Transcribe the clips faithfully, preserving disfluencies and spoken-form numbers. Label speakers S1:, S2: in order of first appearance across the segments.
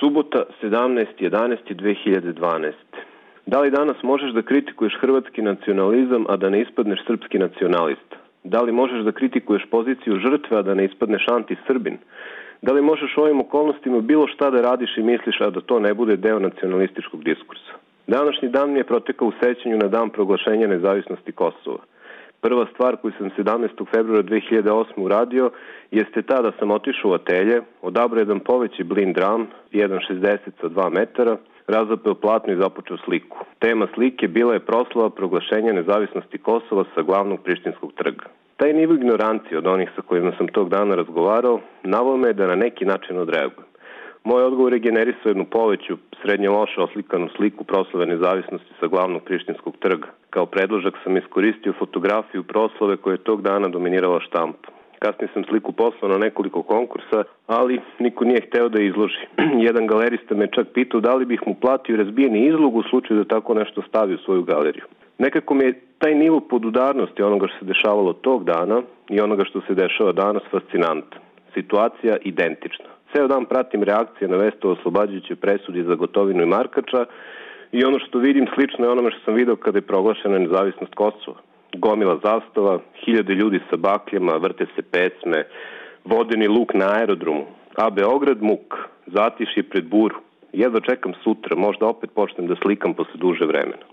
S1: Subota, sedamnaesti jedanaesti dve hiljade dvanaeste. Da li danas možeš da kritikuješ hrvatski nacionalizam, a da ne ispadneš srpski nacionalista? Da li možeš da kritikuješ poziciju žrtve, a da ne ispadneš anti-Srbin? Da li možeš u ovim okolnostima bilo šta da radiš i misliš, a da to ne bude deo nacionalističkog diskursa? Današnji dan mi je protekao u sećanju na dan proglašenja nezavisnosti Kosova. Prva stvar koju sam sedamnaestog februara dve hiljade osme uradio jeste ta da sam otišao u atelje, odabrao jedan poveći blind dram, jedan šezdeset sa dva metara, razapeo platno i započeo sliku. Tema slike bila je proslava proglašenja nezavisnosti Kosova sa glavnog Prištinskog trga. Taj nivo ignorancije od onih sa kojima sam tog dana razgovarao naveo me da na neki način odreagujem. Moj odgovor je generisao jednu poveću, srednje loše oslikanu sliku proslave nezavisnosti sa glavnog Prištinskog trga. Kao predložak sam iskoristio fotografiju proslave koja je tog dana dominirala štampu. Kasnije sam sliku poslao na nekoliko konkursa, ali niko nije hteo da izloži. Jedan galerista me čak pitao da li bih mu platio razbijeni izlog u slučaju da tako nešto stavi u svoju galeriju. Nekako mi je taj nivo podudarnosti onoga što se dešavalo tog dana i onoga što se dešava danas fascinantan. Situacija identična. Ceo dan pratim reakcije na vest o oslobađajućoj presudi za Gotovinu i Markača i ono što vidim slično je onome što sam video kada je proglašena nezavisnost Kosova. Gomila zastava, hiljade ljudi sa bakljama, vrte se pesme, vodeni luk na aerodromu, a Beograd muk, zatišje pred buru. Jedva čekam sutra, možda opet počnem da slikam posle duže vremena.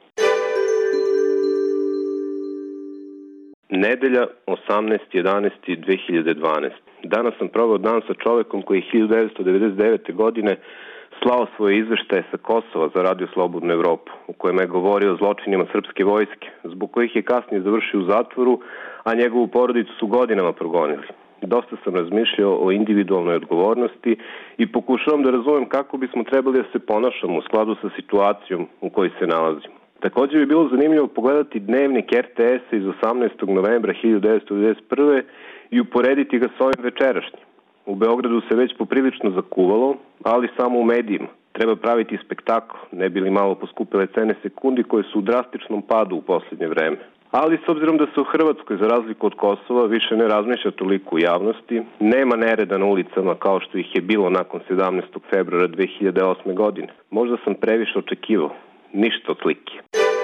S1: Nedelja, osamnaesti jedanaesti dve hiljade dvanaeste. Danas sam proveo dan sa čovekom koji je hiljadu devetsto devedeset devete. godine slao svoje izveštaje sa Kosova za Radio Slobodnu Evropu, u kojem je govorio o zločinima srpske vojske, zbog kojih je kasnije završio u zatvoru, a njegovu porodicu su godinama progonili. Dosta sam razmišljao o individualnoj odgovornosti i pokušavam da razumem kako bismo trebali da se ponašamo u skladu sa situacijom u kojoj se nalazimo. Također bi bilo zanimljivo pogledati dnevnik er te esa iz osamnaestog novembra hiljadu devetsto devedeset prve. i uporediti ga sa ovim večerašnjim. U Beogradu se već poprilično zakuvalo, ali samo u medijima. Treba praviti spektakl, ne bi li malo poskupile cene sekundi koje su u drastičnom padu u posljednje vreme. Ali s obzirom da se u Hrvatskoj, za razliku od Kosova, više ne razmišlja toliko u javnosti, nema nereda na ulicama kao što ih je bilo nakon sedamnaestog februara dve hiljade osme. godine. Možda sam previše očekivao. Ništa od slike.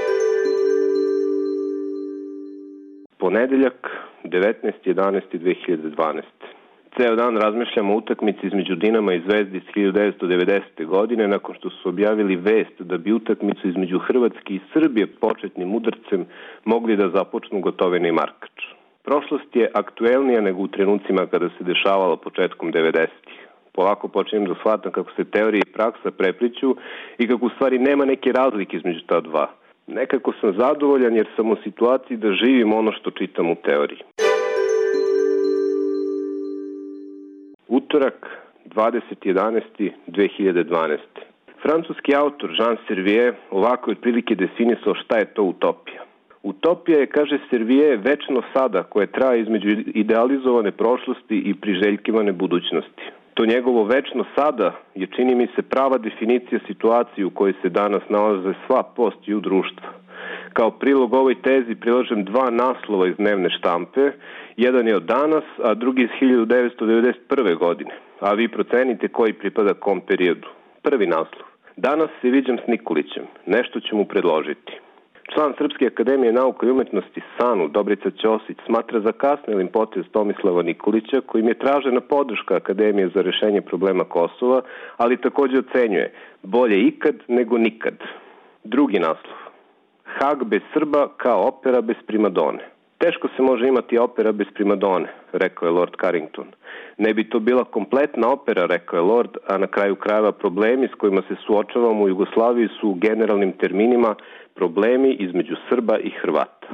S1: Ponedeljak, devetnaesti jedanaesti dve hiljade dvanaeste. Ceo dan razmišljam o utakmici između Dinama i Zvezde iz hiljadu devetsto devedesete. godine, nakon što su objavili vest da bi utakmicu između Hrvatske i Srbije početnim udarcem mogli da započnu Gotovina i Markač. Prošlost je aktuelnija nego u trenucima kada se dešavala početkom devedesetih. Polako počinjem da shvatam kako se teorija i praksa prepliću i kako u stvari nema neke razlike između ta dva. Nekako sam zadovoljan jer sam u situaciji da živim ono što čitam u teoriji. Utorak, dvadeseti jedanaesti dve hiljade dvanaeste. Francuski autor Jean Servier ovako je otprilike definisao šta je to utopija. Utopija je, kaže Servier, večno sada koje traje između idealizovane prošlosti i priželjkivane budućnosti. To njegovo večno sada je, čini mi se, prava definicija situacije u kojoj se danas nalaze sva post i u društva. Kao prilog ovoj tezi prilažem dva naslova iz dnevne štampe. Jedan je od danas, a drugi iz hiljadu devetsto devedeset prve. godine. A vi procenite koji pripada kom periodu. Prvi naslov. Danas se viđam s Nikolićem. Nešto ću mu predložiti. Član Srpske akademije nauka i umetnosti SANU, Dobrica Ćosić, smatra zakasnelim potez Tomislava Nikolića, kojim je tražena podrška Akademije za rešenje problema Kosova, ali također ocenjuje bolje ikad nego nikad. Drugi naslov. Hag bez Srba kao opera bez primadone. Teško se može imati opera bez primadone, rekao je Lord Carrington. Ne bi to bila kompletna opera, rekao je Lord, a na kraju krajeva problemi s kojima se suočavamo u Jugoslaviji su u generalnim terminima problemi između Srba i Hrvata.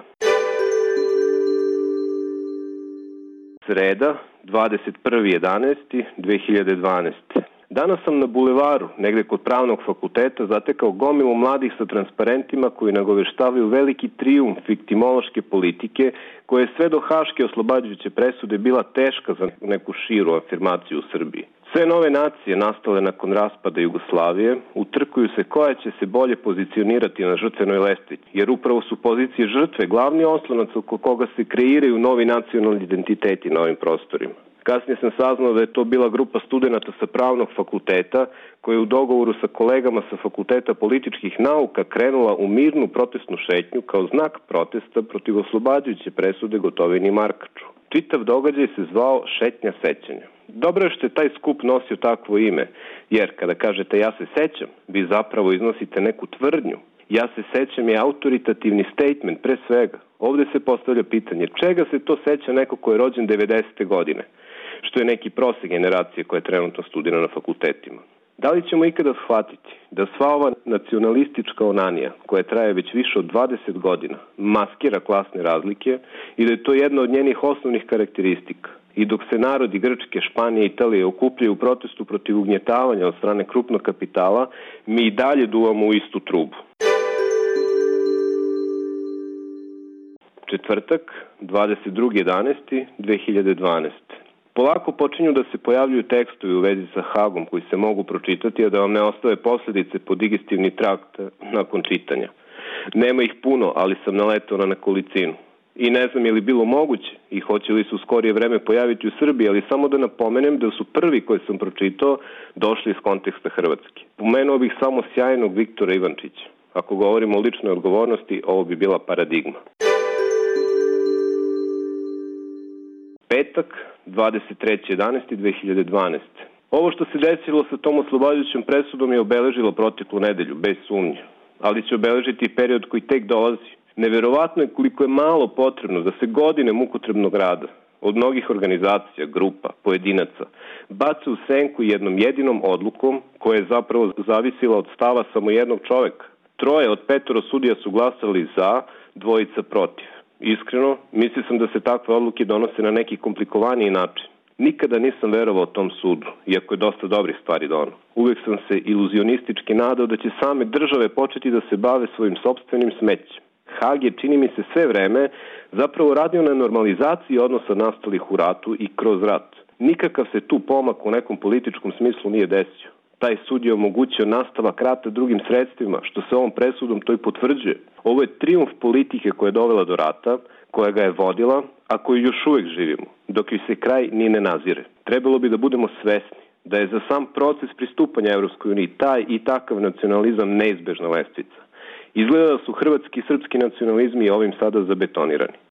S1: Sreda, dvadeset prvi jedanaesti dve hiljade dvanaeste. Danas sam na bulevaru, negde kod pravnog fakulteta, zatekao gomilu mladih sa transparentima koji nagoveštavaju veliki trijumf viktimološke politike, koja je sve do haške oslobađajuće presude bila teška za neku širu afirmaciju u Srbiji. Sve nove nacije nastale nakon raspada Jugoslavije utrkuju se koja će se bolje pozicionirati na žrtvenoj lestvici, jer upravo su pozicije žrtve glavni oslonac oko koga se kreiraju novi nacionalni identiteti na ovim prostorima. Kasnije sam saznao da je to bila grupa studenata sa pravnog fakulteta koja je u dogovoru sa kolegama sa fakulteta političkih nauka krenula u mirnu protestnu šetnju kao znak protesta protiv oslobađajuće presude Gotovini i Markaču. Čitav događaj se zvao Šetnja sećanja. Dobro je što je taj skup nosio takvo ime, jer kada kažete ja se sećam, vi zapravo iznosite neku tvrdnju. Ja se sećam je autoritativni statement pre svega. Ovde se postavlja pitanje čega se to seća neko ko je rođen devedesete godine, što je neki prosek generacije koja je trenutno studira na fakultetima. Da li ćemo ikada shvatiti da sva ova nacionalistička onanija, koja traje već više od dvadeset godina, maskira klasne razlike i da je to jedna od njenih osnovnih karakteristika? I dok se narodi Grčke, Španije i Italije okupljaju u protestu protiv ugnjetavanja od strane krupnog kapitala, mi i dalje duvamo u istu trubu. Četvrtak, dvadeset drugog jedanaestog dve hiljade dvanaeste. Polako počinju da se pojavljuju tekstovi u vezi sa Hagom koji se mogu pročitati, a da vam ne ostave posledice po digestivni trakt nakon čitanja. Nema ih puno, ali sam naletao na nekolicinu. I ne znam je li bilo moguće i hoće li se u skorije vreme pojaviti u Srbiji, ali samo da napomenem da su prvi koje sam pročitao došli iz konteksta Hrvatske. Pomenuo bih samo sjajnog Viktora Ivančića. Ako govorimo o ličnoj odgovornosti, ovo bi bila paradigma. Petak, dvadeset trećeg jedanaestog dve hiljade dvanaeste. Ovo što se desilo sa tom oslobađajućom presudom je obeležilo proteklu nedelju, bez sumnje, ali će obeležiti i period koji tek dolazi. Neverovatno je koliko je malo potrebno da se godine mukotrpnog rada od mnogih organizacija, grupa, pojedinaca bace u senku jednom jedinom odlukom koja je zapravo zavisila od stava samo jednog čoveka. Troje od petoro sudija su glasali za, dvojica protiv. Iskreno, mislio sam da se takve odluke donose na neki komplikovaniji način. Nikada nisam verovao tom sudu, iako je dosta dobrih stvari donao. Uvek sam se iluzionistički nadao da će same države početi da se bave svojim sopstvenim smećem. Hag je, čini mi se, sve vreme zapravo radio na normalizaciji odnosa nastalih u ratu i kroz rat. Nikakav se tu pomak u nekom političkom smislu nije desio. Taj sud je omogućio nastavak rata drugim sredstvima, što se ovom presudom to i potvrđuje. Ovo je trijumf politike koja je dovela do rata, koja ga je vodila, a koju još uvek živimo, dok joj se kraj ni ne nazire. Trebalo bi da budemo svesni da je za sam proces pristupanja Evropskoj uniji taj i takav nacionalizam neizbežna lestvica. Izgleda da su hrvatski i srpski nacionalizmi ovim sada zabetonirani.